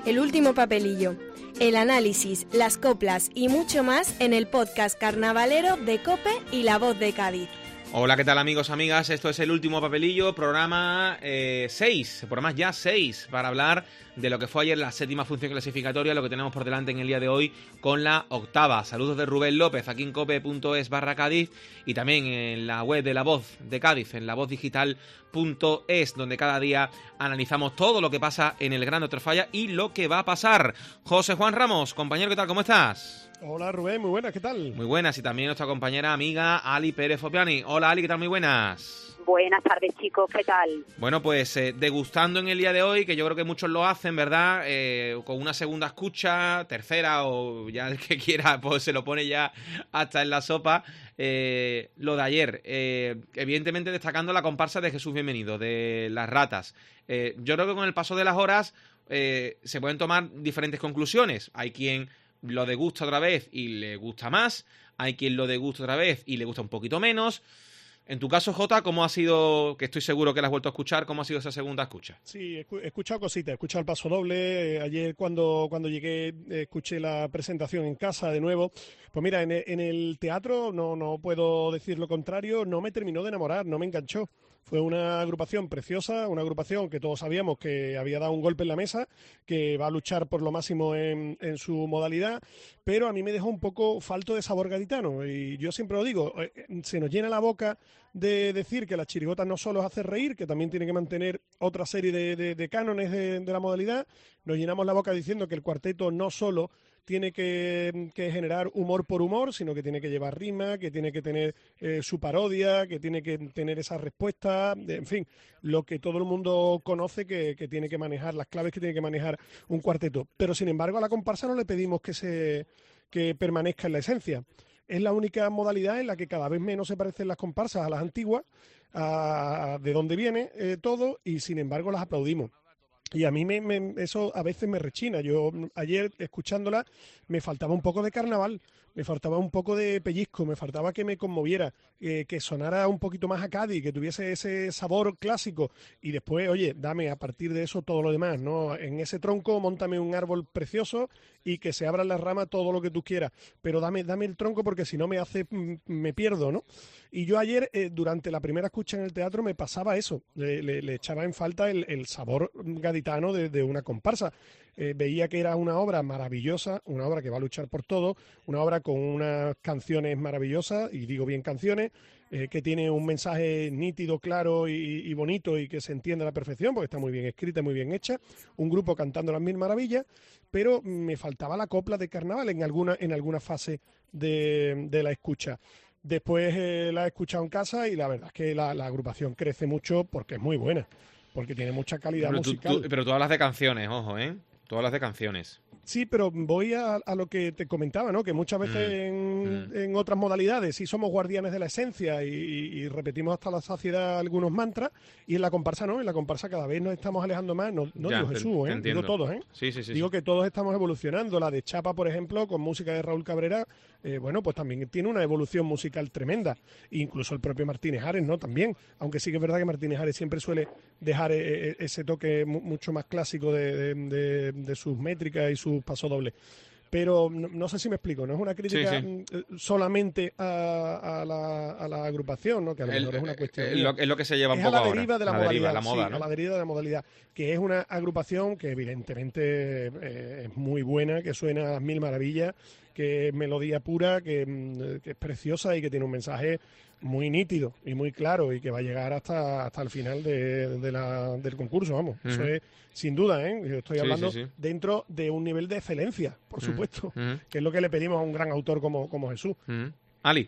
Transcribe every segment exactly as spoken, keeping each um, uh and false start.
El último papelillo. El análisis, las coplas y mucho más en el podcast carnavalero de COPE y La Voz de Cádiz. Hola, ¿qué tal amigos, amigas? Esto es El Último Papelillo, programa seis, eh, programa ya seis, para hablar de lo que fue ayer la séptima función clasificatoria, lo que tenemos por delante en el día de hoy con la octava. Saludos de Rubén López, aquí en cope.es barra Cádiz y también en la web de La Voz de Cádiz, en la voz digital punto es, donde cada día analizamos todo lo que pasa en el Gran de Trofalla y lo que va a pasar. José Juan Ramos, compañero, ¿qué tal? ¿Cómo estás? Hola Rubén, muy buenas, ¿qué tal? Muy buenas, y también nuestra compañera amiga Ali Pérez Fopiani. Hola Ali, ¿qué tal? Muy buenas. Buenas tardes, chicos, ¿qué tal? Bueno, pues eh, degustando en el día de hoy, que yo creo que muchos lo hacen, ¿verdad? Eh, con una segunda escucha, tercera, o ya el que quiera, pues se lo pone ya hasta en la sopa. Eh, lo de ayer, eh, evidentemente destacando la comparsa de Jesús Bienvenido, de Las Ratas. Eh, yo creo que con el paso de las horas eh, se pueden tomar diferentes conclusiones. Hay quien lo degusta otra vez y le gusta más, hay quien lo degusta otra vez y le gusta un poquito menos. En tu caso, Jota, ¿cómo ha sido, que estoy seguro que la has vuelto a escuchar, cómo ha sido esa segunda escucha? Sí, he escuchado cositas, he escuchado el paso doble. Ayer cuando, cuando llegué escuché la presentación en casa de nuevo. Pues mira, en el, en el teatro, no, no puedo decir lo contrario, no me terminó de enamorar, no me enganchó. Fue una agrupación preciosa, una agrupación que todos sabíamos que había dado un golpe en la mesa, que va a luchar por lo máximo en, en su modalidad, pero a mí me dejó un poco falto de sabor gaditano. Y yo siempre lo digo, se nos llena la boca de decir que la chirigota no solo es hacer reír, que también tiene que mantener otra serie de, de, de cánones de, de la modalidad. Nos llenamos la boca diciendo que el cuarteto no solo tiene que, que generar humor por humor, sino que tiene que llevar rima, que tiene que tener eh, su parodia, que tiene que tener esa respuesta, en fin, lo que todo el mundo conoce que, que tiene que manejar, las claves que tiene que manejar un cuarteto. Pero sin embargo a la comparsa no le pedimos que se que permanezca en la esencia. Es la única modalidad en la que cada vez menos se parecen las comparsas a las antiguas, a, a de dónde viene eh, todo, y sin embargo las aplaudimos. Y a mí me, me, eso a veces me rechina. Yo ayer, escuchándola, me faltaba un poco de carnaval, me faltaba un poco de pellizco, me faltaba que me conmoviera, eh, que sonara un poquito más a Cádiz, que tuviese ese sabor clásico. Y después, oye, dame a partir de eso todo lo demás, ¿no? En ese tronco, móntame un árbol precioso y que se abran las ramas todo lo que tú quieras. Pero dame, dame el tronco porque si no me hace, me pierdo, ¿no? Y yo ayer, eh, durante la primera escucha en el teatro, me pasaba eso. Le, le, le echaba en falta el, el sabor gaditano de, de una comparsa. Eh, veía que era una obra maravillosa, una obra que va a luchar por todo, una obra con unas canciones maravillosas, y digo bien canciones, eh, que tiene un mensaje nítido, claro y, y bonito y que se entiende a la perfección, porque está muy bien escrita, muy bien hecha, un grupo cantando las mil maravillas, pero me faltaba la copla de carnaval en alguna, en alguna fase de, de la escucha. Después eh, la he escuchado en casa y la verdad es que la, la agrupación crece mucho porque es muy buena, porque tiene mucha calidad pero tú, musical. Tú, pero tú hablas de canciones, ojo, ¿eh? Tú hablas de canciones. Sí, pero voy a, a lo que te comentaba, ¿no? Que muchas veces mm, en, mm. en otras modalidades sí somos guardianes de la esencia y, y, y repetimos hasta la saciedad algunos mantras, y en la comparsa no, en la comparsa cada vez nos estamos alejando más, no, no ya, digo te, Jesús, ¿eh? Digo todos, ¿eh? Sí, sí, sí, digo sí. que todos estamos evolucionando. La de Chapa, por ejemplo, con música de Raúl Cabrera, eh, bueno, pues también tiene una evolución musical tremenda. E incluso el propio Martínez Ares, ¿no? También, aunque sí que es verdad que Martínez Ares siempre suele dejar eh, ese toque mucho más clásico de, de, de, de sus métricas y sus pasodobles. Pero no, no sé si me explico, no es una crítica sí, sí. solamente a, a, la, a la agrupación, ¿no? Que a lo mejor el, es una cuestión. Es lo, es lo que se lleva un es poco a la deriva ahora. de la, la modalidad, deriva, la moda, sí, ¿no? a la deriva de la modalidad, que es una agrupación que evidentemente eh, es muy buena, que suena a mil maravillas, que es melodía pura, que, que es preciosa y que tiene un mensaje muy nítido y muy claro y que va a llegar hasta hasta el final de, de la, del concurso, vamos. Uh-huh. Eso es sin duda, ¿eh? Yo estoy hablando sí, sí, sí. dentro de un nivel de excelencia, por uh-huh. supuesto, uh-huh. que es lo que le pedimos a un gran autor como, como Jesús. Uh-huh. Ali.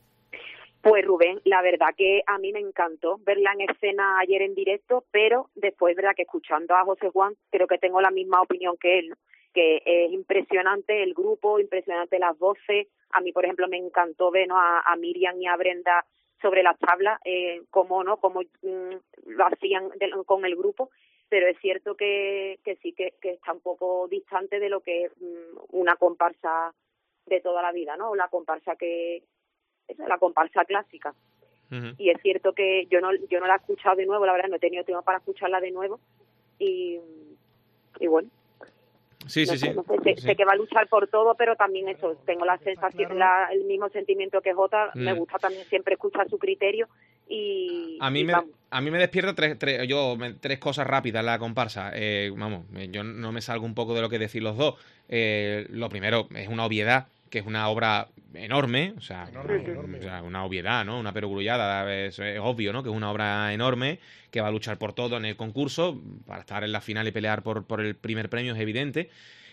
Pues Rubén, la verdad que a mí me encantó verla en escena ayer en directo, pero después, verdad que escuchando a José Juan, creo que tengo la misma opinión que él, ¿no? Que es impresionante el grupo, impresionante las voces. A mí, por ejemplo, me encantó ver, ¿no? a, a Miriam y a Brenda sobre las tablas, eh, cómo, ¿no? cómo mm, lo hacían de, con el grupo, pero es cierto que, que sí que, que está un poco distante de lo que es mm, una comparsa de toda la vida, ¿no? La comparsa que es la comparsa clásica. Uh-huh. Y es cierto que yo no yo no la he escuchado de nuevo, la verdad no he tenido tiempo para escucharla de nuevo y, y bueno. Sí, no sí, sé, sí. no sé, sé, sí. sé que va a luchar por todo, pero también eso, tengo la sensación, la, el mismo sentimiento que Jota, mm. me gusta también siempre escuchar su criterio y... A mí, y me, vamos. a mí me despierta tres, tres, yo, me, tres cosas rápidas la comparsa. Eh, vamos, yo no me salgo un poco de lo que decís los dos. Eh, lo primero, es una obviedad, que es una obra enorme, o sea, Enorme, una, enorme. O sea, una obviedad, ¿no? Una perogrullada, es, es obvio, ¿no? Que es una obra enorme, que va a luchar por todo en el concurso, para estar en la final y pelear por, por el primer premio, es evidente.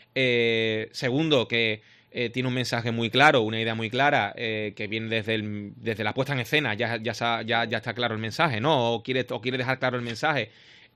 Eh, segundo, que eh, tiene un mensaje muy claro, una idea muy clara, eh, que viene desde, el, desde la puesta en escena, ya, ya, ya, ya está claro el mensaje, ¿no? O quiere, o quiere dejar claro el mensaje,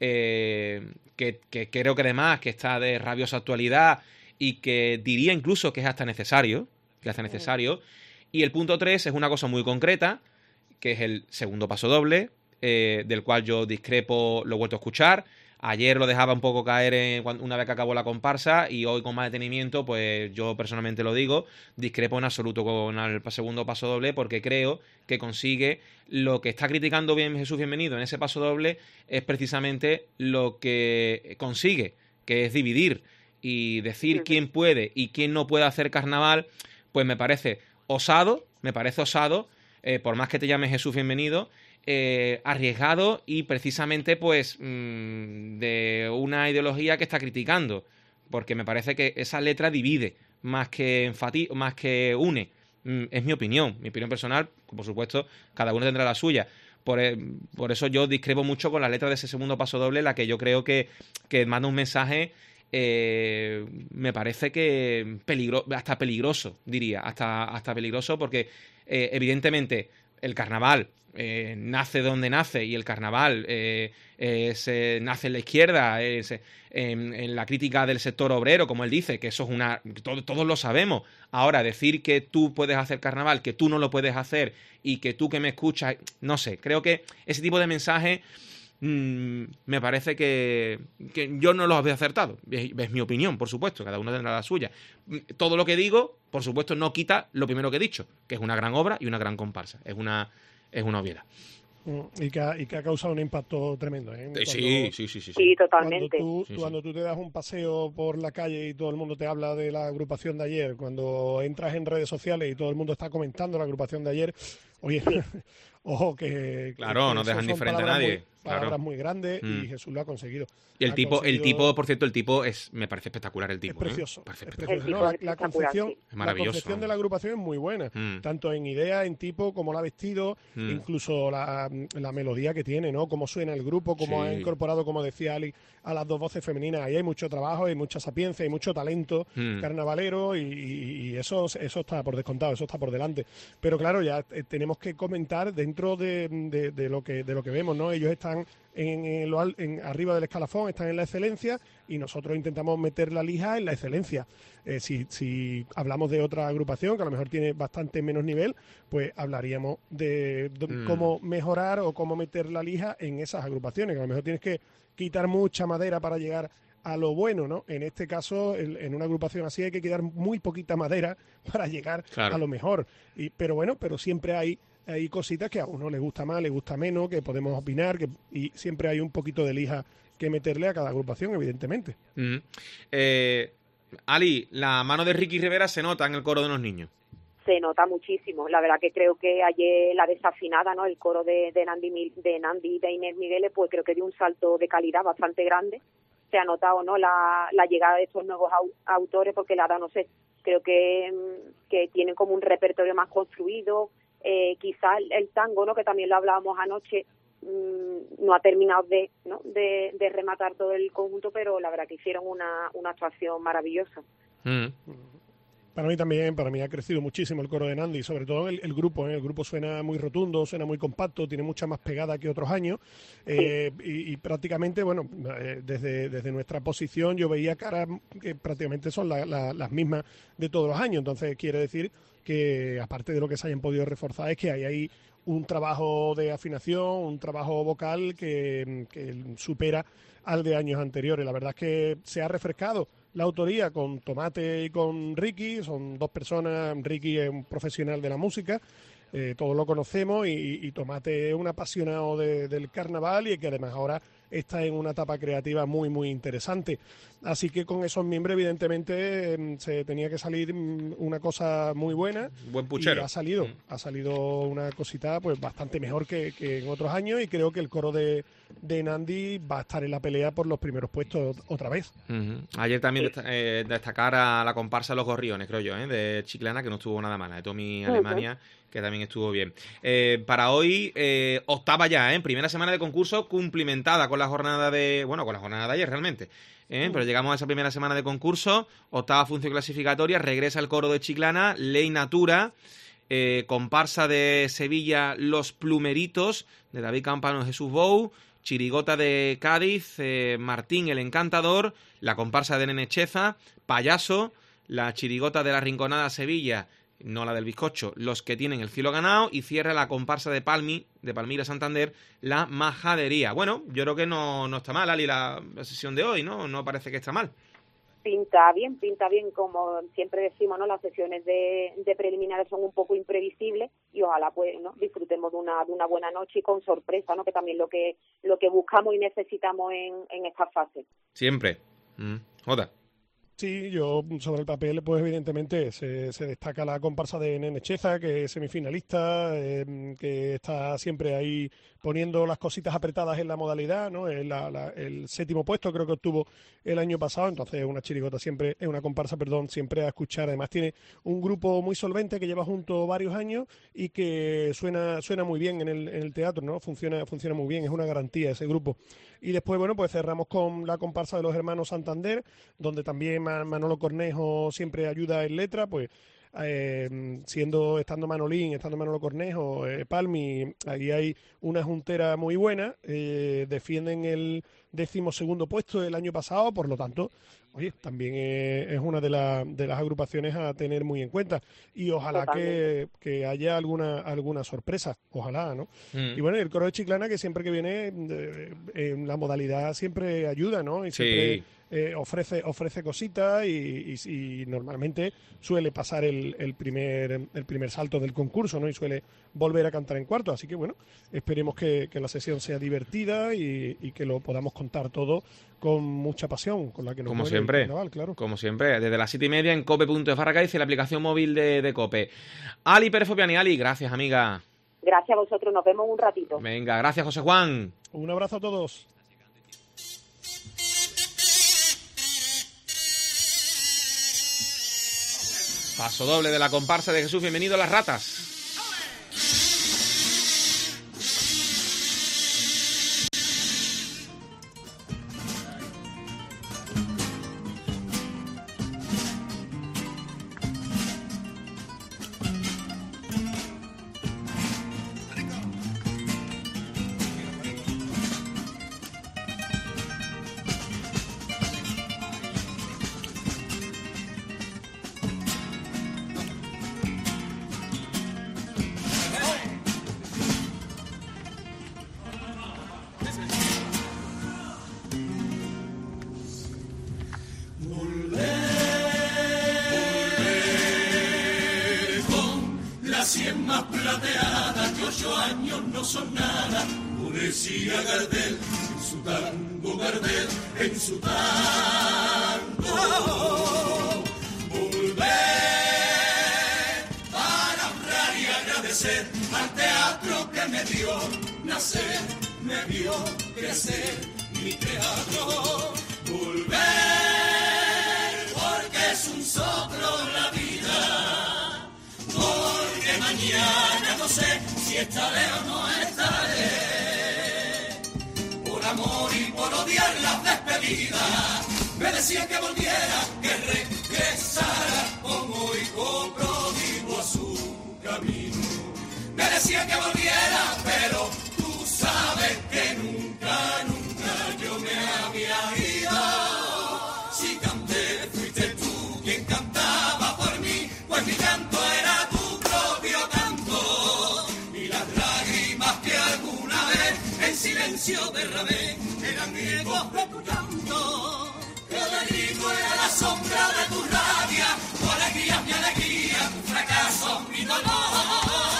eh, que, que creo que además que está de rabiosa actualidad y que diría incluso que es hasta necesario, que es hasta necesario. Y el punto tres es una cosa muy concreta, que es el segundo paso doble, eh, del cual yo discrepo, lo he vuelto a escuchar. Ayer lo dejaba un poco caer en, una vez que acabó la comparsa y hoy con más detenimiento, pues yo personalmente lo digo, discrepo en absoluto con el segundo paso doble porque creo que consigue lo que está criticando bien Jesús Bienvenido en ese paso doble, es precisamente lo que consigue, que es dividir y decir quién puede y quién no puede hacer carnaval, pues me parece osado, me parece osado, eh, por más que te llames Jesús Bienvenido, Eh, arriesgado y precisamente pues mmm, de una ideología que está criticando, porque me parece que esa letra divide más que enfatiza, más que une. Mm, es mi opinión, mi opinión personal, por supuesto cada uno tendrá la suya. Por, por eso yo discrepo mucho con la letra de ese segundo paso doble, la que yo creo que, que manda un mensaje, eh, me parece que peligro, hasta peligroso, diría, hasta, hasta peligroso porque eh, evidentemente el carnaval Eh, nace donde nace y el carnaval eh, eh, se, nace en la izquierda, eh, se, en, en la crítica del sector obrero, como él dice, que eso es una... Todo, todos lo sabemos. Ahora, decir que tú puedes hacer carnaval, que tú no lo puedes hacer y que tú que me escuchas... No sé, creo que ese tipo de mensaje mmm, me parece que, que yo no los había acertado. Es, es mi opinión, por supuesto, cada uno tendrá la suya. Todo lo que digo, por supuesto, no quita lo primero que he dicho, que es una gran obra y una gran comparsa. Es una... es una obviedad. Y que, ha, y que ha causado un impacto tremendo, ¿eh? Cuando, sí, sí, sí, sí, sí. Sí, totalmente. Cuando tú, sí, sí. cuando tú te das un paseo por la calle y todo el mundo te habla de la agrupación de ayer, cuando entras en redes sociales y todo el mundo está comentando la agrupación de ayer, oye, sí. Ojo que... Claro, que no dejan diferente a nadie. Muy, palabras claro. muy grandes mm. y Jesús lo ha conseguido. Y el ha tipo, conseguido... el tipo, por cierto, el tipo es, me parece espectacular el tipo. Es precioso. ¿eh? Parece es espectacular. precioso. No, la, la, concepción, sí. es maravilloso. la concepción de la agrupación es muy buena, mm. tanto en idea, en tipo, como la ha vestido, mm. incluso la, la melodía que tiene, ¿no? Cómo suena el grupo, cómo sí. ha incorporado, como decía Ali, a las dos voces femeninas. Ahí hay mucho trabajo, hay mucha sapiencia, hay mucho talento mm. carnavalero y, y, y eso, eso está por descontado, eso está por delante. Pero claro, ya eh, tenemos que comentar dentro de, de, de lo que de lo que vemos, ¿no? Ellos están en, en, lo, en arriba del escalafón, están en la excelencia y nosotros intentamos meter la lija en la excelencia. Eh, si, si hablamos de otra agrupación que a lo mejor tiene bastante menos nivel, pues hablaríamos de, de mm. cómo mejorar o cómo meter la lija en esas agrupaciones, que a lo mejor tienes que quitar mucha madera para llegar a lo bueno, ¿no? En este caso, el, en una agrupación así hay que quitar muy poquita madera para llegar claro. a lo mejor. Y, pero bueno, pero siempre hay hay cositas que a uno le gusta más, le gusta menos, que podemos opinar, que y siempre hay un poquito de lija que meterle a cada agrupación, evidentemente. Mm. Eh, Ali, la mano de Ricky Rivera se nota en el coro de los niños. Se nota muchísimo. La verdad que creo que ayer la desafinada, ¿no? El coro de, de Nandi de Nandi de Inés Migueles, pues creo que dio un salto de calidad bastante grande. Se ha notado, ¿no? La, la llegada de estos nuevos au, autores, porque la da, no sé, creo que, que tienen como un repertorio más construido. Eh, quizás el, el tango, ¿no? Que también lo hablábamos anoche, mmm, no ha terminado de, ¿no? de de rematar todo el conjunto, pero la verdad que hicieron una, una actuación maravillosa. Mm. Para mí también, para mí ha crecido muchísimo el coro de Nandi, sobre todo el, el grupo, ¿eh? El grupo suena muy rotundo, suena muy compacto, tiene mucha más pegada que otros años, eh, sí. y, y prácticamente, bueno, eh, desde, desde nuestra posición yo veía caras que prácticamente son la, la, las mismas de todos los años, entonces quiere decir que aparte de lo que se hayan podido reforzar es que hay ahí un trabajo de afinación, un trabajo vocal que, que supera al de años anteriores. La verdad es que se ha refrescado la autoría con Tomate y con Ricky, son dos personas, Ricky es un profesional de la música, eh, todos lo conocemos, y, y Tomate es un apasionado de, del carnaval y que además ahora está en una etapa creativa muy, muy interesante. Así que con esos miembros, evidentemente, se tenía que salir una cosa muy buena. Buen puchero. Y ha salido, mm. ha salido una cosita pues bastante mejor que, que en otros años, y creo que el coro de, de Nandi va a estar en la pelea por los primeros puestos otra vez. Uh-huh. Ayer también dest- eh, destacar a la comparsa Los Gorriones, creo yo, ¿eh? De Chiclana, que no estuvo nada mala, de Tommy Alemania, uh-huh. que también estuvo bien. Eh, para hoy, eh, octava ya, ¿eh? Primera semana de concurso cumplimentada con la jornada de... Bueno, con la jornada de ayer, realmente. ¿Eh? Pero llegamos a esa primera semana de concurso, octava función clasificatoria, regresa el coro de Chiclana, Ley Natura, eh, comparsa de Sevilla, Los Plumeritos, de David Campano y Jesús Bou, chirigota de Cádiz, eh, Martín el Encantador, la comparsa de Nene Cheza, Payaso, la chirigota de la Rinconada Sevilla, no la del bizcocho, Los que tienen el cielo ganado, y cierra la comparsa de Palmi, de Palmira Santander, la Majadería. Bueno, yo creo que no, no está mal, Ali, la, la sesión de hoy, ¿no? No parece que está mal. Pinta bien, pinta bien, como siempre decimos, ¿no? Las sesiones de, de preliminares son un poco imprevisibles, y ojalá pues no disfrutemos de una de una buena noche y con sorpresa, ¿no? Que también lo que lo que buscamos y necesitamos en, en esta fase. Siempre. Mm. Joda. Sí, yo sobre el papel, pues evidentemente se, se destaca la comparsa de Nene Cheza, que es semifinalista, eh, que está siempre ahí poniendo las cositas apretadas en la modalidad, ¿no? El, la, la, el séptimo puesto creo que obtuvo el año pasado, entonces es una chirigota siempre, es una comparsa, perdón, siempre a escuchar. Además tiene un grupo muy solvente que lleva junto varios años y que suena suena muy bien en el, en el teatro, ¿no? Funciona funciona muy bien, es una garantía ese grupo. Y después, bueno, pues cerramos con la comparsa de los hermanos Santander, donde también Manolo Cornejo siempre ayuda en letra, pues eh, siendo estando Manolín, estando Manolo Cornejo, eh, Palmi, ahí hay una juntera muy buena, eh, defienden el decimosegundo puesto del año pasado, por lo tanto, oye, también es, es una de, la, de las agrupaciones a tener muy en cuenta, y ojalá que, que haya alguna alguna sorpresa, ojalá, ¿no? Mm. Y bueno, el coro de Chiclana, que siempre que viene eh, en la modalidad siempre ayuda, ¿no? Y siempre sí. eh, ofrece ofrece cositas y, y, y normalmente suele pasar el, el primer el primer salto del concurso, ¿no? Y suele volver a cantar en cuarto, así que bueno, esperemos que, que la sesión sea divertida y, y que lo podamos contar todo con mucha pasión, con la que nos como siempre, el carnaval, claro. Como siempre, desde las siete y media en cope punto es barra Cádiz y la aplicación móvil de, de Cope. Ali Pérez Fopiani, Ali, gracias, amiga. Gracias a vosotros, nos vemos un ratito. Venga, gracias, José Juan. Un abrazo a todos. Paso doble de la comparsa de Jesús, bienvenido a Las Ratas.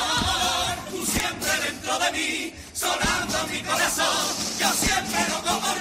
Sonando mi corazón, yo siempre lo como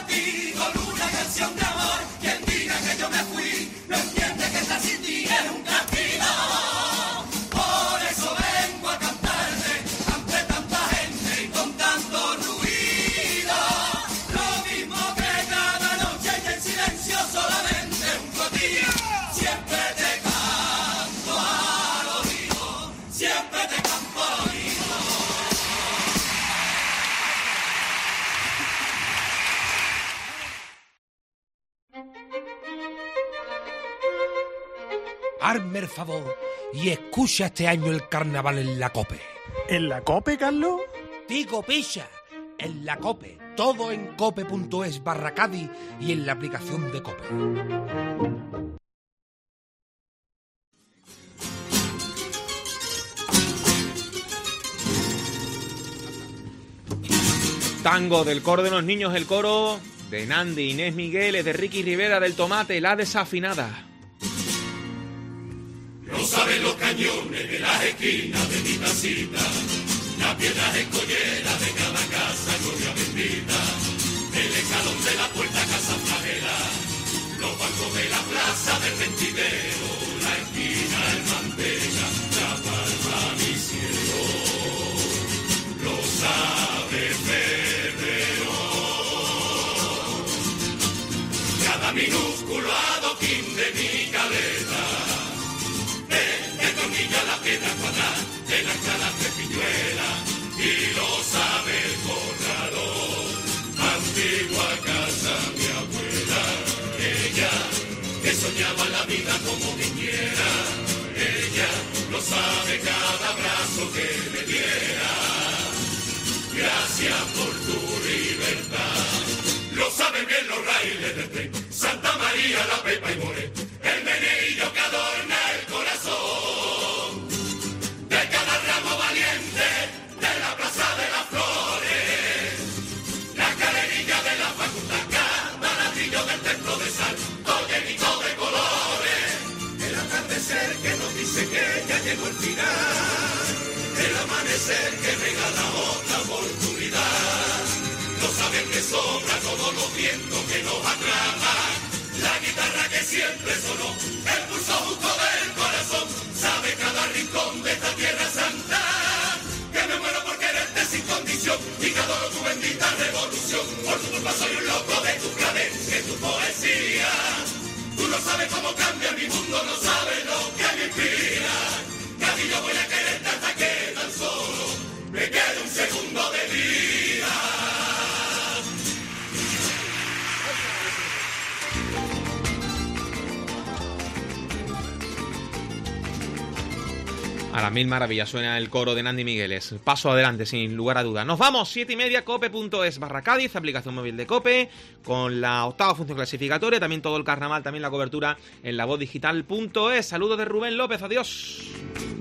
Hazme el favor y escucha este año el carnaval en la COPE. ¿En la COPE, Carlos? Digo, picha, en la COPE. Todo en cope.es barra Cádiz y en la aplicación de COPE. Tango del coro de los niños, el coro de Nandi, Inés Migueles, de Ricky Rivera, del Tomate, La Desafinada. No saben los cañones de las esquinas de mi casita, la piedra escollera de cada casa, gloria bendita, el escalón de la puerta casa flagela, los bancos de la plaza del mentidero, la esquina, el manteca, la palma, mi cielo, lo sabe Febrero. Cada minúsculo adoquín de mi caleta, el tornillo a la piedra cuadrada, de la escala de piñuela, y lo sabe el corralón. Antigua casa mi abuela, ella que soñaba la vida como viniera, ella lo sabe cada abrazo que me diera. Gracias por tu libertad. Lo saben bien los raíles del tren, Santa María, la Pepa y More, el meneillo que adorna el corazón de cada ramo valiente de la Plaza de las Flores, la calerilla de la facultad, cada ladrillo del templo de sal, todo llenito de colores, el atardecer que nos dice que ya llegó el final, el amanecer que regala otra oportunidad. No saben que sobra todos los vientos que nos atrapan, la guitarra que siempre sonó, el pulso justo del corazón, sabe cada rincón de esta tierra santa, que me muero por quererte sin condición, y que adoro tu bendita revolución, por tu culpa soy un loco de tu cadencia y tu poesía, tú no sabes cómo cambia mi mundo, no sabes lo que me inspira, Cádiz yo voy a quererte hasta que tan solo me quede un segundo de vida. A las mil maravillas suena el coro de Nandi Migueles. Paso adelante, sin lugar a dudas. Nos vamos, siete y media, cope.es barra Cádiz, aplicación móvil de Cope, con la octava función clasificatoria, también todo el carnaval, también la cobertura en la voz digital punto es. Saludos de Rubén López, adiós.